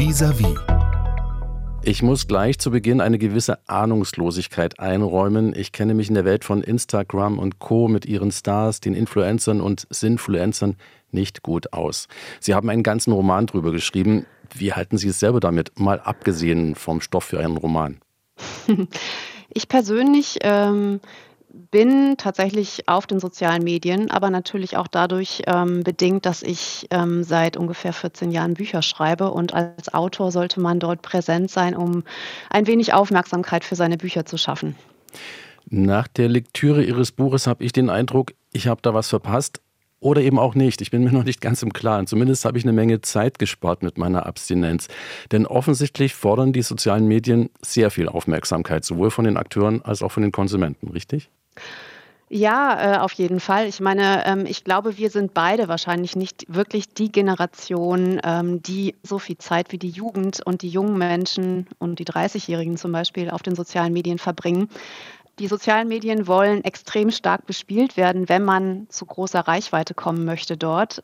Vis-à-vis. Ich muss gleich zu Beginn eine gewisse Ahnungslosigkeit einräumen. Ich kenne mich in der Welt von Instagram und Co. mit ihren Stars, den Influencern und Sinfluencern nicht gut aus. Sie haben einen ganzen Roman drüber geschrieben. Wie halten Sie es selber damit, mal abgesehen vom Stoff für einen Roman? Ich persönlich bin tatsächlich auf den sozialen Medien, aber natürlich auch dadurch bedingt, dass ich seit ungefähr 14 Jahren Bücher schreibe, und als Autor sollte man dort präsent sein, um ein wenig Aufmerksamkeit für seine Bücher zu schaffen. Nach der Lektüre Ihres Buches habe ich den Eindruck, ich habe da was verpasst oder eben auch nicht. Ich bin mir noch nicht ganz im Klaren. Zumindest habe ich eine Menge Zeit gespart mit meiner Abstinenz. Denn offensichtlich fordern die sozialen Medien sehr viel Aufmerksamkeit, sowohl von den Akteuren als auch von den Konsumenten, richtig? Ja, auf jeden Fall. Ich meine, ich glaube, wir sind beide wahrscheinlich nicht wirklich die Generation, die so viel Zeit wie die Jugend und die jungen Menschen und die 30-Jährigen zum Beispiel auf den sozialen Medien verbringen. Die sozialen Medien wollen extrem stark bespielt werden, wenn man zu großer Reichweite kommen möchte dort.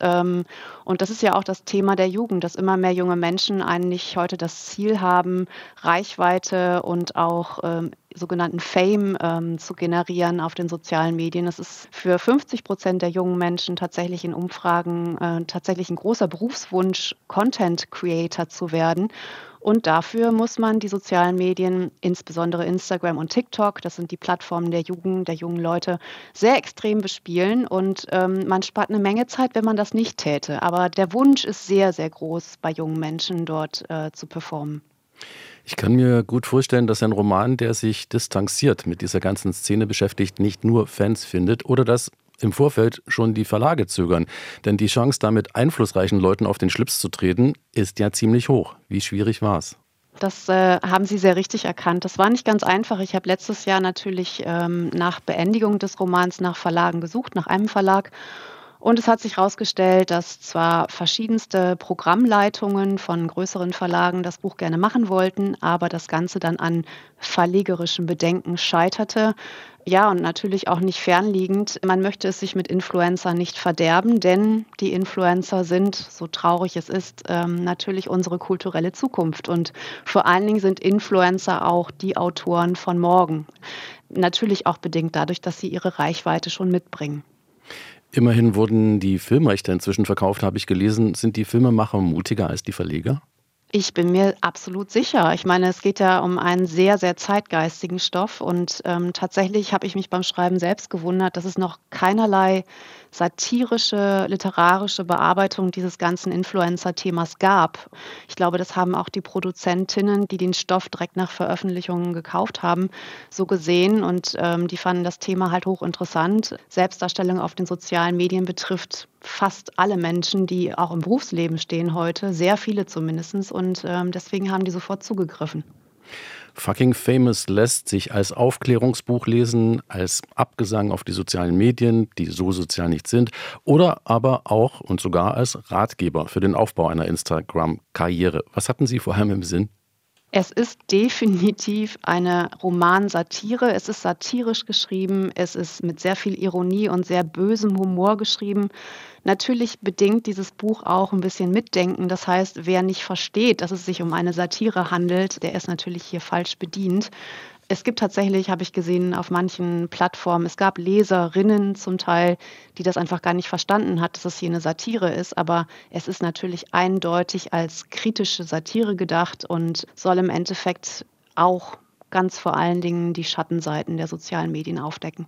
Und das ist ja auch das Thema der Jugend, dass immer mehr junge Menschen eigentlich heute das Ziel haben, Reichweite und auch sogenannten Fame zu generieren auf den sozialen Medien. Es ist für 50% der jungen Menschen tatsächlich in Umfragen tatsächlich ein großer Berufswunsch, Content Creator zu werden. Und dafür muss man die sozialen Medien, insbesondere Instagram und TikTok, das sind die Plattformen der Jugend, der jungen Leute, sehr extrem bespielen. Und man spart eine Menge Zeit, wenn man das nicht täte. Aber der Wunsch ist sehr, sehr groß bei jungen Menschen, dort zu performen. Ich kann mir gut vorstellen, dass ein Roman, der sich distanziert mit dieser ganzen Szene beschäftigt, nicht nur Fans findet oder dass im Vorfeld schon die Verlage zögern. Denn die Chance, da mit einflussreichen Leuten auf den Schlips zu treten, ist ja ziemlich hoch. Wie schwierig war es? Das haben Sie sehr richtig erkannt. Das war nicht ganz einfach. Ich habe letztes Jahr natürlich nach Beendigung des Romans nach Verlagen gesucht, nach einem Verlag. Und es hat sich herausgestellt, dass zwar verschiedenste Programmleitungen von größeren Verlagen das Buch gerne machen wollten, aber das Ganze dann an verlegerischen Bedenken scheiterte. Ja, und natürlich auch nicht fernliegend. Man möchte es sich mit Influencern nicht verderben, denn die Influencer sind, so traurig es ist, natürlich unsere kulturelle Zukunft. Und vor allen Dingen sind Influencer auch die Autoren von morgen. Natürlich auch bedingt dadurch, dass sie ihre Reichweite schon mitbringen. Immerhin wurden die Filmrechte inzwischen verkauft, habe ich gelesen. Sind die Filmemacher mutiger als die Verleger? Ich bin mir absolut sicher. Ich meine, es geht ja um einen sehr, sehr zeitgeistigen Stoff, und tatsächlich habe ich mich beim Schreiben selbst gewundert, dass es noch keinerlei satirische, literarische Bearbeitung dieses ganzen Influencer-Themas gab. Ich glaube, das haben auch die Produzentinnen, die den Stoff direkt nach Veröffentlichung gekauft haben, so gesehen, und die fanden das Thema halt hochinteressant. Selbstdarstellung auf den sozialen Medien betrifft fast alle Menschen, die auch im Berufsleben stehen heute, sehr viele zumindest, und deswegen haben die sofort zugegriffen. Fucking Famous lässt sich als Aufklärungsbuch lesen, als Abgesang auf die sozialen Medien, die so sozial nicht sind, oder aber auch und sogar als Ratgeber für den Aufbau einer Instagram-Karriere. Was hatten Sie vor allem im Sinn? Es ist definitiv eine Romansatire. Es ist satirisch geschrieben. Es ist mit sehr viel Ironie und sehr bösem Humor geschrieben. Natürlich bedingt dieses Buch auch ein bisschen Mitdenken. Das heißt, wer nicht versteht, dass es sich um eine Satire handelt, der ist natürlich hier falsch bedient. Es gibt tatsächlich, habe ich gesehen, auf manchen Plattformen, es gab Leserinnen zum Teil, die das einfach gar nicht verstanden hat, dass es hier eine Satire ist. Aber es ist natürlich eindeutig als kritische Satire gedacht und soll im Endeffekt auch ganz vor allen Dingen die Schattenseiten der sozialen Medien aufdecken.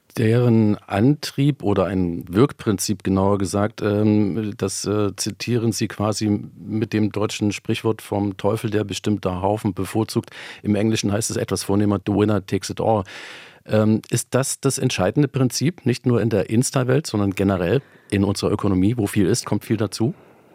Deren Antrieb oder ein Wirkprinzip genauer gesagt, das zitieren Sie quasi mit dem deutschen Sprichwort vom Teufel, der bestimmter Haufen bevorzugt. Im Englischen heißt es etwas vornehmer, the winner takes it all. Ist das entscheidende Prinzip, nicht nur in der Insta-Welt, sondern generell in unserer Ökonomie? Wo viel ist, kommt viel dazu?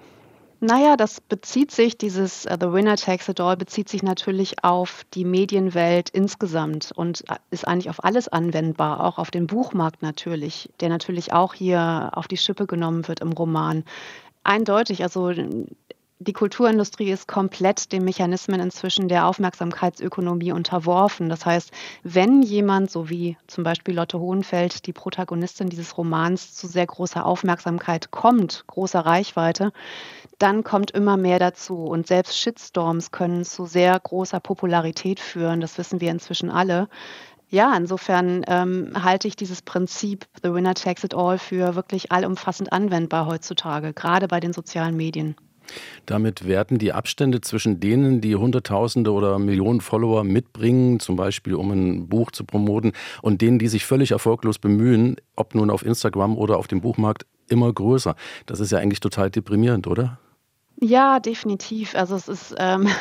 Naja, das bezieht sich, dieses The Winner Takes It All bezieht sich natürlich auf die Medienwelt insgesamt und ist eigentlich auf alles anwendbar, auch auf den Buchmarkt natürlich, der natürlich auch hier auf die Schippe genommen wird im Roman. Eindeutig, also die Kulturindustrie ist komplett den Mechanismen inzwischen der Aufmerksamkeitsökonomie unterworfen. Das heißt, wenn jemand, so wie zum Beispiel Lotte Hohenfeld, die Protagonistin dieses Romans, zu sehr großer Aufmerksamkeit kommt, großer Reichweite, dann kommt immer mehr dazu. Und selbst Shitstorms können zu sehr großer Popularität führen. Das wissen wir inzwischen alle. Ja, insofern halte ich dieses Prinzip The Winner Takes it all für wirklich allumfassend anwendbar heutzutage, gerade bei den sozialen Medien. Damit werden die Abstände zwischen denen, die Hunderttausende oder Millionen Follower mitbringen, zum Beispiel um ein Buch zu promoten, und denen, die sich völlig erfolglos bemühen, ob nun auf Instagram oder auf dem Buchmarkt, immer größer. Das ist ja eigentlich total deprimierend, oder? Ja, definitiv. Also es ist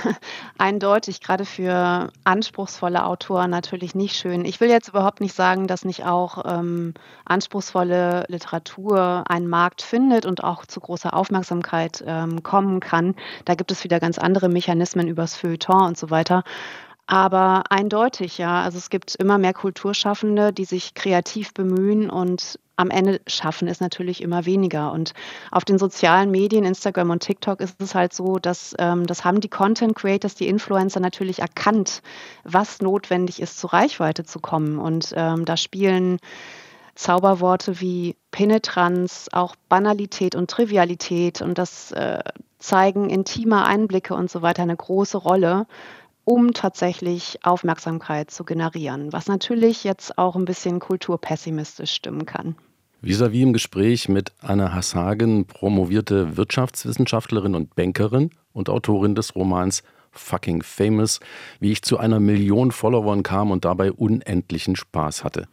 eindeutig gerade für anspruchsvolle Autoren natürlich nicht schön. Ich will jetzt überhaupt nicht sagen, dass nicht auch anspruchsvolle Literatur einen Markt findet und auch zu großer Aufmerksamkeit kommen kann. Da gibt es wieder ganz andere Mechanismen übers Feuilleton und so weiter. Aber eindeutig, ja. Also es gibt immer mehr Kulturschaffende, die sich kreativ bemühen und am Ende schaffen es natürlich immer weniger. Und auf den sozialen Medien, Instagram und TikTok, ist es halt so, dass das haben die Content Creators, die Influencer natürlich erkannt, was notwendig ist, zur Reichweite zu kommen. Und da spielen Zauberworte wie Penetranz, auch Banalität und Trivialität und das Zeigen intimer Einblicke und so weiter eine große Rolle, um tatsächlich Aufmerksamkeit zu generieren, was natürlich jetzt auch ein bisschen kulturpessimistisch stimmen kann. Vis-à-vis im Gespräch mit Anne Hasagen, promovierte Wirtschaftswissenschaftlerin und Bankerin und Autorin des Romans Fucking Famous, wie ich zu 1 Million Followern kam und dabei unendlichen Spaß hatte.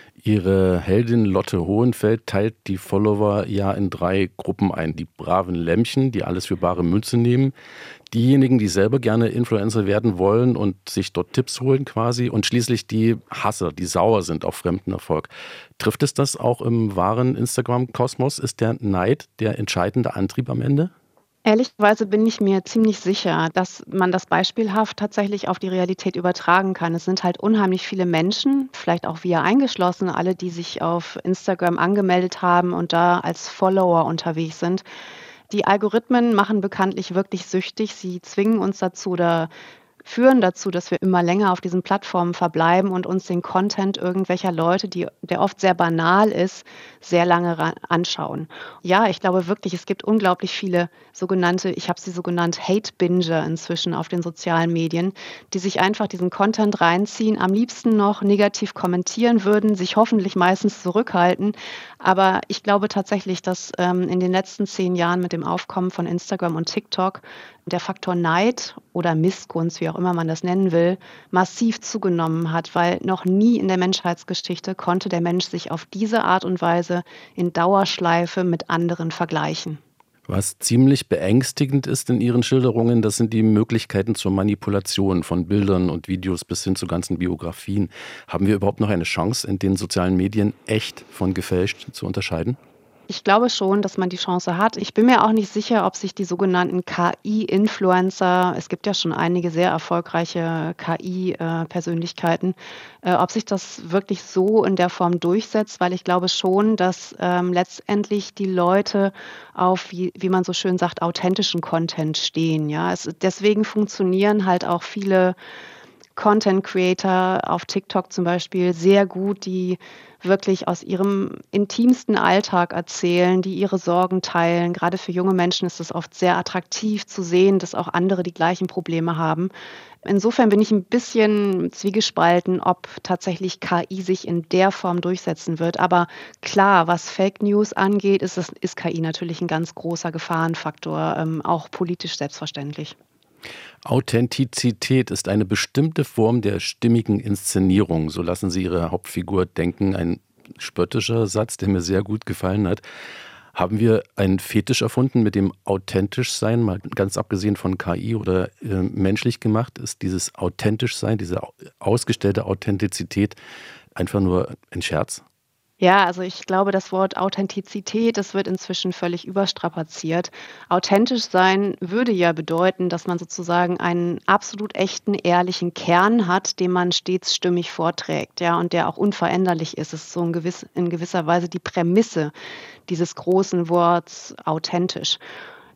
Ihre Heldin Lotte Hohenfeld teilt die Follower ja in 3 Gruppen ein. Die braven Lämmchen, die alles für bare Münze nehmen, diejenigen, die selber gerne Influencer werden wollen und sich dort Tipps holen quasi, und schließlich die Hasser, die sauer sind auf fremden Erfolg. Trifft es das auch im wahren Instagram-Kosmos? Ist der Neid der entscheidende Antrieb am Ende? Ehrlicherweise bin ich mir ziemlich sicher, dass man das beispielhaft tatsächlich auf die Realität übertragen kann. Es sind halt unheimlich viele Menschen, vielleicht auch wir eingeschlossen, alle, die sich auf Instagram angemeldet haben und da als Follower unterwegs sind. Die Algorithmen machen bekanntlich wirklich süchtig. Sie zwingen uns dazu oder führen dazu, dass wir immer länger auf diesen Plattformen verbleiben und uns den Content irgendwelcher Leute, der oft sehr banal ist, sehr lange anschauen. Ja, ich glaube wirklich, es gibt unglaublich viele sogenannte, ich habe sie so genannt, Hate-Binger inzwischen auf den sozialen Medien, die sich einfach diesen Content reinziehen, am liebsten noch negativ kommentieren würden, sich hoffentlich meistens zurückhalten. Aber ich glaube tatsächlich, dass in den letzten 10 Jahren mit dem Aufkommen von Instagram und TikTok der Faktor Neid oder Missgunst, wie auch immer man das nennen will, massiv zugenommen hat, weil noch nie in der Menschheitsgeschichte konnte der Mensch sich auf diese Art und Weise in Dauerschleife mit anderen vergleichen. Was ziemlich beängstigend ist in Ihren Schilderungen, das sind die Möglichkeiten zur Manipulation von Bildern und Videos bis hin zu ganzen Biografien. Haben wir überhaupt noch eine Chance, in den sozialen Medien echt von gefälscht zu unterscheiden? Ich glaube schon, dass man die Chance hat. Ich bin mir auch nicht sicher, ob sich die sogenannten KI-Influencer, es gibt ja schon einige sehr erfolgreiche KI-Persönlichkeiten, ob sich das wirklich so in der Form durchsetzt, weil ich glaube schon, dass letztendlich die Leute auf, wie man so schön sagt, authentischen Content stehen. Ja? Deswegen funktionieren halt auch viele Content Creator auf TikTok zum Beispiel sehr gut, die wirklich aus ihrem intimsten Alltag erzählen, die ihre Sorgen teilen. Gerade für junge Menschen ist es oft sehr attraktiv zu sehen, dass auch andere die gleichen Probleme haben. Insofern bin ich ein bisschen zwiegespalten, ob tatsächlich KI sich in der Form durchsetzen wird. Aber klar, was Fake News angeht, ist KI natürlich ein ganz großer Gefahrenfaktor, auch politisch selbstverständlich. Authentizität ist eine bestimmte Form der stimmigen Inszenierung, so lassen Sie Ihre Hauptfigur denken. Ein spöttischer Satz, der mir sehr gut gefallen hat. Haben wir einen Fetisch erfunden mit dem authentisch sein, mal ganz abgesehen von KI oder menschlich gemacht? Ist dieses authentisch sein, diese ausgestellte Authentizität einfach nur ein Scherz? Ja, also ich glaube, das Wort Authentizität, das wird inzwischen völlig überstrapaziert. Authentisch sein würde ja bedeuten, dass man sozusagen einen absolut echten, ehrlichen Kern hat, den man stets stimmig vorträgt, ja, und der auch unveränderlich ist. Es ist so in gewisser Weise die Prämisse dieses großen Worts authentisch.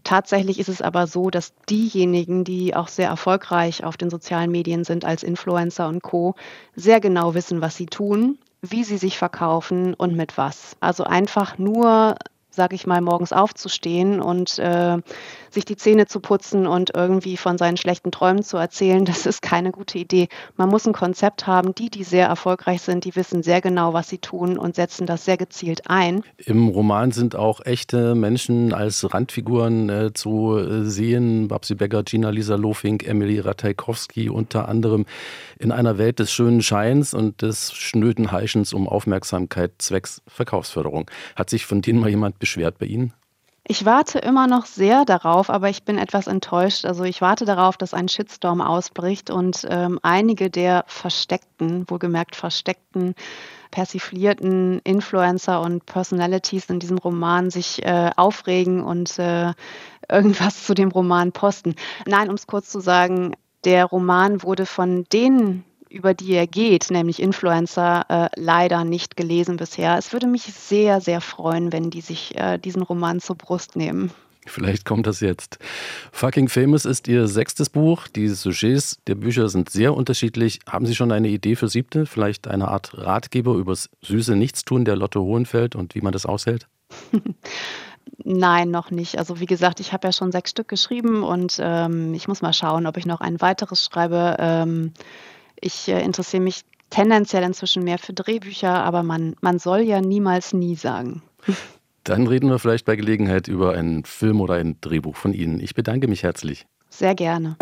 Tatsächlich ist es aber so, dass diejenigen, die auch sehr erfolgreich auf den sozialen Medien sind als Influencer und Co., sehr genau wissen, was sie tun, wie sie sich verkaufen und mit was. Also einfach nur, sage ich mal, morgens aufzustehen und sich die Zähne zu putzen und irgendwie von seinen schlechten Träumen zu erzählen, das ist keine gute Idee. Man muss ein Konzept haben. Die sehr erfolgreich sind, die wissen sehr genau, was sie tun und setzen das sehr gezielt ein. Im Roman sind auch echte Menschen als Randfiguren zu sehen. Babsi Becker, Gina-Lisa Lofink, Emily Ratajkowski unter anderem in einer Welt des schönen Scheins und des schnöden Heischens um Aufmerksamkeit zwecks Verkaufsförderung. Hat sich von denen mal jemand beschwert bei Ihnen? Ich warte immer noch sehr darauf, aber ich bin etwas enttäuscht. Also ich warte darauf, dass ein Shitstorm ausbricht und einige der wohlgemerkt versteckten, persiflierten Influencer und Personalities in diesem Roman sich aufregen und irgendwas zu dem Roman posten. Nein, um es kurz zu sagen, der Roman wurde von denen, über die er geht, nämlich Influencer, leider nicht gelesen bisher. Es würde mich sehr, sehr freuen, wenn die sich diesen Roman zur Brust nehmen. Vielleicht kommt das jetzt. Fucking Famous ist Ihr 6. Buch. Die Sujets der Bücher sind sehr unterschiedlich. Haben Sie schon eine Idee für 7.? Vielleicht eine Art Ratgeber übers süße Nichtstun der Lotte Hohenfeld und wie man das aushält? Nein, noch nicht. Also wie gesagt, ich habe ja schon 6 Stück geschrieben und ich muss mal schauen, ob ich noch ein weiteres schreibe. Ich interessiere mich tendenziell inzwischen mehr für Drehbücher, aber man soll ja niemals nie sagen. Dann reden wir vielleicht bei Gelegenheit über einen Film oder ein Drehbuch von Ihnen. Ich bedanke mich herzlich. Sehr gerne.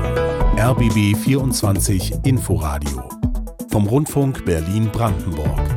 RBB 24 Inforadio vom Rundfunk Berlin-Brandenburg.